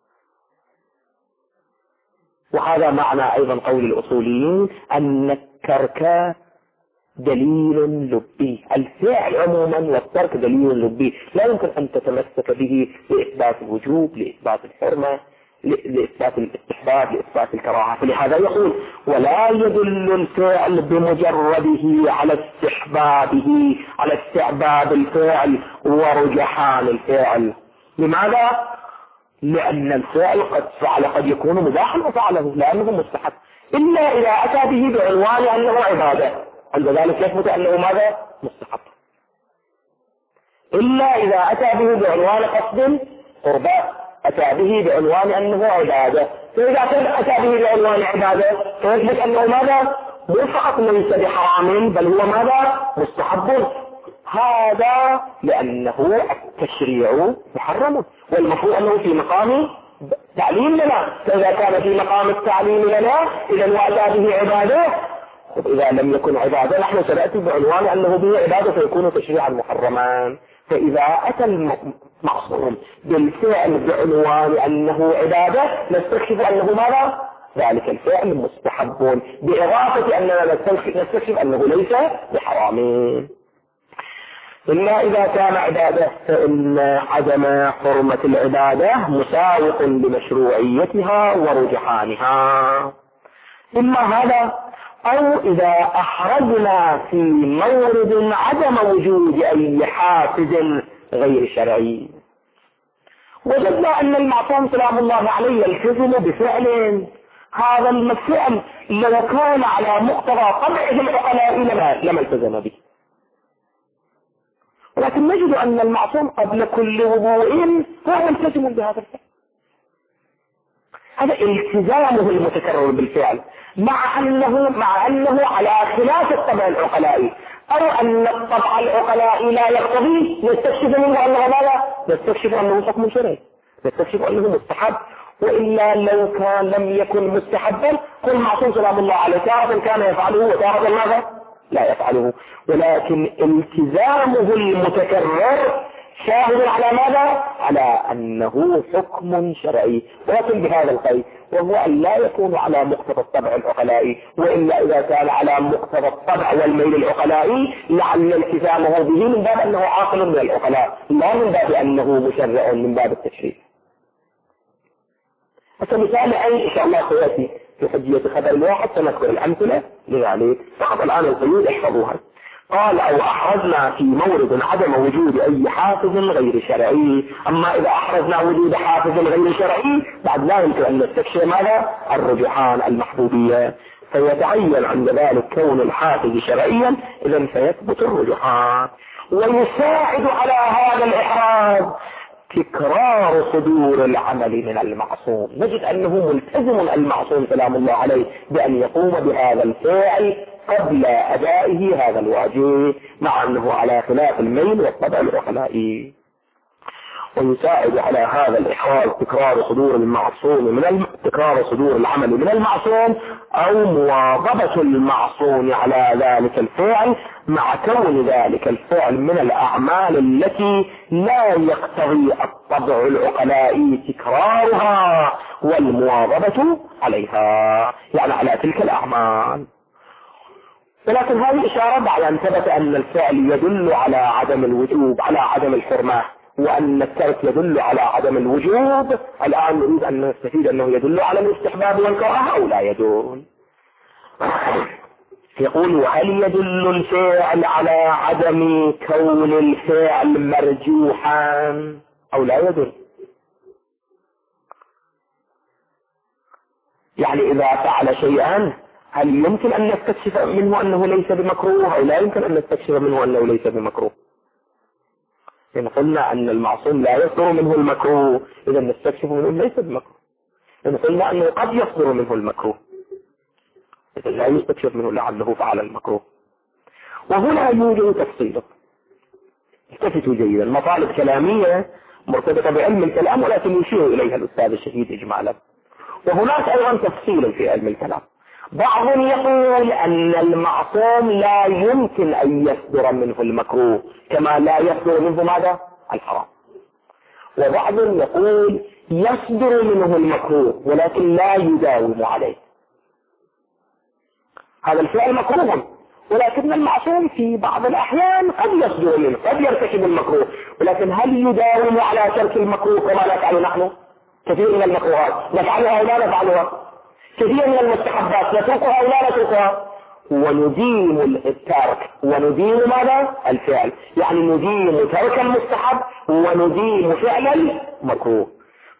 S2: وهذا معنى أيضا قول الأصوليين أن الترك دليل لبي، الفعل عموما والترك دليل لبي، لا يمكن أن تتمسك به لإثبات الوجوب، لإثبات الحرمة، لإثبات الاستحباب، لإثبات الكراهة. فلهذا يقول ولا يدل الفعل بمجرده على استحبابه، على استعباب الفعل ورجحان الفعل. لماذا؟ لأن الفعل قد فعل قد يكون مباحا وفعله لأنه مستحب، إلا إذا أتى به بعنوان أنه عبادة، عند ذلك يثبت أنه ماذا؟ مستحب. إلا إذا أتى به بعنوان قصد قربة، أتى به بعنوان أنه عبادة. فإذا كان أتى به بعنوان عبادة فيثبت أنه ماذا؟ مو فقط ليس بحرام بل هو ماذا؟ مستحب. هذا لأنه التشريع محرم، والمفروض أنه في مقام تعليم لنا، فإذا كان في مقام التعليم لنا إذا وأتى به عبادة. إذا لم يكن عبادة نحن سنأتي بعنوان أنه به عبادة فيكون تشريعا محرما. فإذا أتى المعصوم بالفعل بعنوان أنه عبادة نستكشف أنه ماذا؟ ذلك الفعل مستحب، بإضافة أننا نستكشف أنه ليس بحرام. إلا إذا كان عبادة فإن عدم حرمة العبادة مساوق لمشروعيتها ورجحانها. إما هذا أو إذا أحرزنا في مورد عدم وجود أي حافز غير شرعي، وجدنا أن المعصوم سلام الله عليه يلتزم بفعل، هذا الفعل لو كان على مقتضى طبعه العقلاء لما التزم به، ولكن نجد أن المعصوم قبل كل وضوء هو ملتزم بهذا الفعل. هذا التزامه المتكرر بالفعل، مع أنه مع أنه على خلاف الطبع العقلائي، أو أن الطبع العقلائي لا يقتضي، نستكشف منه أنه ماذا؟ نستكشف أنه حكم شرعي، نستكشف أنه مستحب. وإلا لو كان لم يكن مستحبا كل معصوم سلام الله عليه تارة كان يفعله وتارة ماذا؟ لا يفعله، ولكن التزامه المتكرر شاهد على ماذا؟ على أنه حكم شرعي، ولكن بهذا القيد، وهو أن لا يكون على مقتضى الطبع العقلائي، وإلا إذا كان على مقتضى الطبع والميل العقلائي لعل التزامه به من باب أنه عاقل من العقلاء، لا من باب أنه مشرع من باب التشريع. هذا مثال أي إن شاء الله سيأتي في حجية خبر الواحد سنذكر الأمثلة لذلك، فقط الآن القيود احفظوها. قال أو أحرزنا في مورد عدم وجود أي حافز غير شرعي. أما إذا أحرزنا وجود حافز غير شرعي بعد لا يمكن أن نستكشف ماذا؟ الرجحان المحبوبية، فيتعين عند ذلك كون الحافز شرعيا، إذن فيثبت الرجحان. ويساعد على هذا الإحراز تكرار صدور العمل من المعصوم، نجد أنه ملتزم المعصوم سلام الله عليه بأن يقوم بهذا الفعل قبل أدائه هذا الواجب، مع أنه على خلاف الميل والطبع العقلائي. ويساعد على هذا الإحراز تكرار صدور المعصوم من الم... تكرار صدور العمل من المعصوم أو مواظبة المعصوم على ذلك الفعل، مع كون ذلك الفعل من الأعمال التي لا يقتضي الطبع العقلائي تكرارها والمواظبة عليها، يعني على تلك الأعمال. ولكن هذه إشارة بعد أن ثبت أن الفعل يدل على عدم الوجوب على عدم الحرمة، وأن الترك يدل على عدم الوجوب. الآن نريد أن نستفيد أنه يدل على الاستحباب والكراهة أو لا يدل. يقول وهل يدل الفعل على عدم كون الفعل مرجوحا أو لا يدل؟ يعني إذا فعل شيئا هل يمكن أن نستكشف منه أنه ليس بمكروه أو لا يمكن أن نستكشف منه أنه ليس بمكروه؟ إن قلنا أن المعصوم لا يصدر منه المكروه إذا نستكشف منه ليس بمكروه. إن قلنا أنه قد يصدر منه المكروه إذا لا يستكشف منه لعله فعل المكروه. وهنا يوجد تفصيل، التفتوا جيدا، مطالب كلامية مرتبطة بعلم الكلام ولكن يشير إليها الأستاذ الشهيد إجمالا. وهناك أيضا تفصيل في علم الكلام، بعض يقول أن المعصوم لا يمكن أن يصدر منه المكروه كما لا يصدر منه ماذا؟ الحرام. وبعض يقول يصدر منه المكروه ولكن لا يداوم عليه، هذا الفعل مكروه ولكن المعصوم في بعض الأحيان قد يصدر منه، قد يرتكب المكروه، ولكن هل يداوم على ترك المكروه كما نفعل نحن؟ كثير من المكروهات نفعلها أو لا نفعلها، كثير من المستحبات نتركها أو لا نتركها، ونديم الترك ونديم ماذا؟ الفعل، يعني نديم ترك المستحب ونديم فعل المكروه.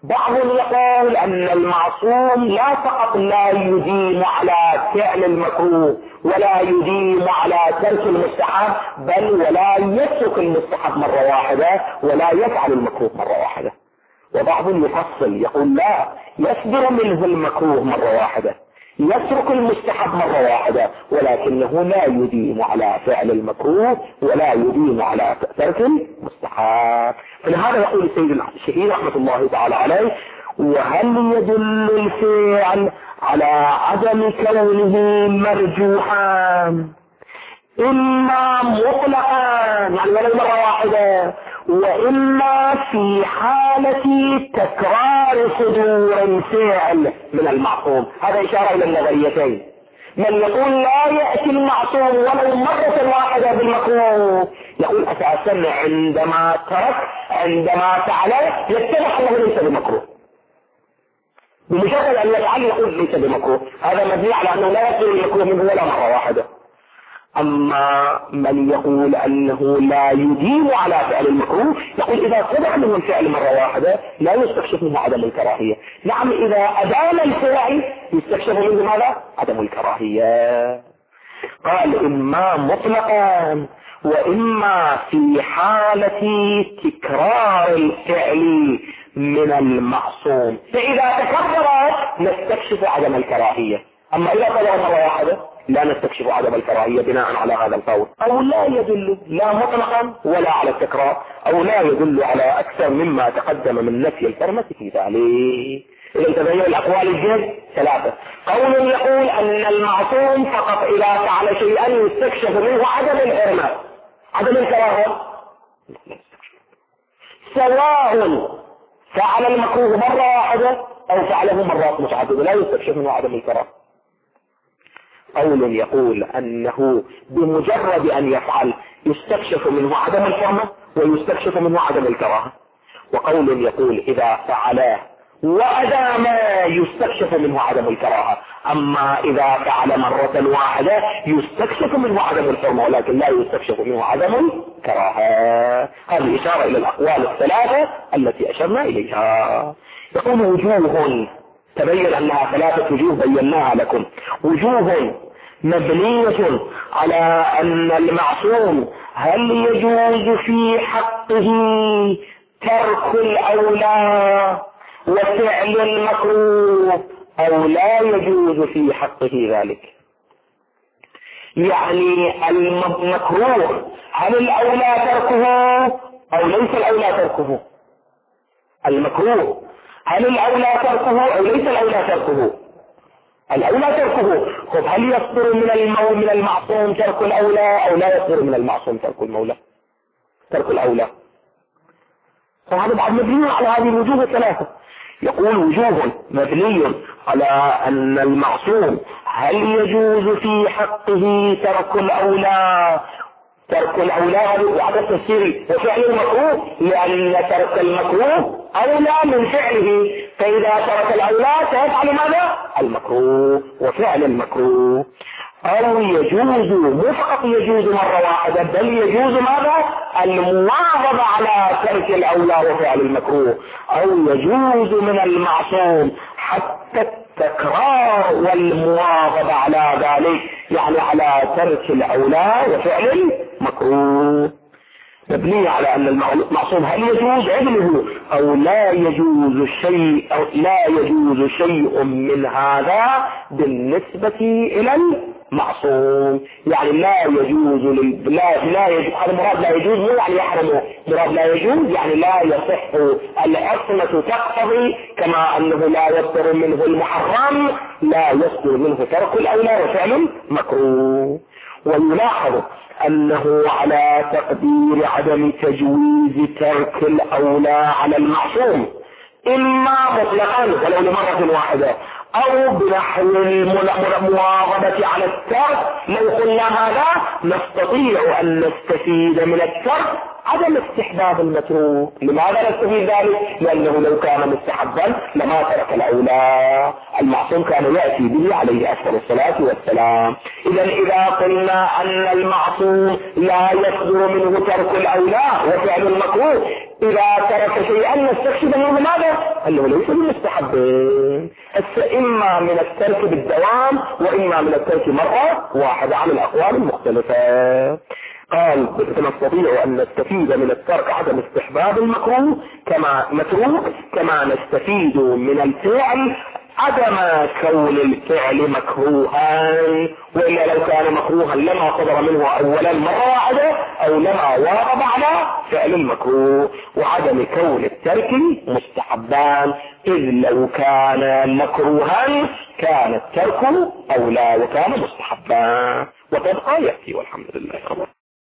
S2: بعضهم يقول أن المعصوم لا فقط لا يديم على فعل المكروه ولا يديم على ترك المستحب، بل ولا يترك المستحب مرة واحدة ولا يفعل المكروه مرة واحدة. وبعضهم يفصل يقول لا، يصدر منه المكروه مرة واحدة، يترك المستحب مرة واحدة، ولكنه لا يديم على فعل المكروه ولا يديم على ترك المستحب. فلهذا يقول السيد الشهيد رحمة الله تعالى عليه: وهل يدل الفعل على عدم كونه مرجوحا إما مطلقا يعني ولو مرة واحدة، وإما في حالة تكرار صدور الفعل من المعصوم. هذا إشارة إلى النظريتين. من يقول لا يأتي المعصوم ولو مرة واحدة بالمكروه، يقول أساسا عندما ترك عندما فعله يتضح أنه ليس بمكروه، بمجرد أن يفعل يقول ليس بمكروه. هذا مبني على أنه لا يصدر المكروه منه ولا مرة واحدة. أما من يقول أنه لا يديم على فعل المكروه، يقول إذا صدر منه الفعل مرة واحدة لا يستكشف منه عدم الكراهية. نعم، إذا أدام الفعل يستكشف منه ماذا؟ عدم الكراهية. قال: إما مطلقا وإما في حالة تكرار الفعل من المعصوم، فإذا تكرر نستكشف عدم الكراهية. أما إذا صدر مرة واحدة لا نستكشف عدم الكراهية بناء على هذا القول. أو لا يدل لا مطلقا ولا على التكرار، أو لا يدل على أكثر مما تقدم من نفي الحرمة في ذلك. إذا تبين الأقوال الجد ثلاثة: قول يقول أن المعصوم فقط إذا فعل شيئا يستكشف منه عدم الحرمة عدم الكراهة، سواء فعل المكروه مرة واحدة أو فعله مرات متعددة لا يستكشف منه عدم الكراهة. قول يقول أنه بمجرد أن يفعل يستكشف منه عدم الحرمة ويستكشف منه عدم الكراهة. وقول يقول إذا فعله وأدام يستكشف منه عدم الكراهة، أما إذا فعل مرة واحدة يستكشف منه عدم الحرمة ولكن لا يستكشف منه عدم الكراهة. هذه إشارة إلى الأقوال الثلاثة التي أشرنا إليها. يقول: وجوه تبين أنها ثلاثة وجوه بيناها لكم. وجوه مبنية على أن المعصوم هل يجوز في حقه ترك الأولى وفعل المكروه أو لا يجوز في حقه ذلك. يعني المكروه هل الأولى تركه أو ليس الأولى تركه؟ المكروه هل الأولى تركه أو ليس الأولى تركه؟ الأولى تركه. خب هل يصدر من المو من المعصوم ترك الأولى أو لا يصدر من المعصوم ترك المولى ترك الأولى؟ فهذا بعد مبني على هذه الوجوه الثلاثة. يقول: وجوه مبني على أن المعصوم هل يجوز في حقه ترك الأولى ترك الأولى وعدم التفسير وفعل المكروه، لأن ترك المكروه أولى من فعله، فإذا ترك الأولى سيفعل ماذا؟ المكروه وفعل المكروه. أو يجوز مو فقط يجوز مرة واحدة بل يجوز ماذا؟ المواظبة على ترك الأولى وفعل المكروه. أو يجوز من المعصوم حتى التكرار والمواظبة على ذلك، يعني على ترك الأولى وفعل المكروه. مبنية على أن المعصوم هل يجوز عدله أو لا يجوز شيء أو لا يجوز شيء من هذا بالنسبة إلى المعصوم. يعني لا يجوز لل... لا لا يجوز. هذا مراد لا يجوز مو يعني يحرمه، مراد لا يجوز يعني لا يصح. العصمة تقتضي كما أنه لا يصدر منه المحرم لا يصدر منه ترك الأولى وفعل مكروه. ويلاحظ أنه على تقدير عدم تجويز ترك الأولى على المعصوم إما مطلقا ولو لمرة واحدة أو بنحو المواظبة على الترك. لو قلنا هذا نستطيع أن نستفيد من الترك عدم استحباب المتروك. لماذا نستفيد ذلك؟ لأنه لو كان مستحبا لما ترك الأولى، المعصوم كان يأتي به عليه أفضل الصلاة والسلام. إذا إذا قلنا أن المعصوم لا يصدر منه ترك الأولى وفعل المكروه، إذا ترك شيئا نستكشف أنه ماذا؟ أنه ليس بالمستحبين، إما من الترك بالدوام وإما من الترك مرة واحدة عن الأقوال المختلفة. قال نستطيع أن نستفيد من الترك عدم استحباب المكروه كما متروك، كما نستفيد من الفعل عدم كون الفعل مكروها، وإلا لو كان مكروها لما صدر منه أولا مرة واحدة أو لما واظب على فعل المكروه، وعدم كون الترك مستحبان، إذ لو كان مكروها كان الترك أولى وكان مستحبان. وتبقى يأتي والحمد لله.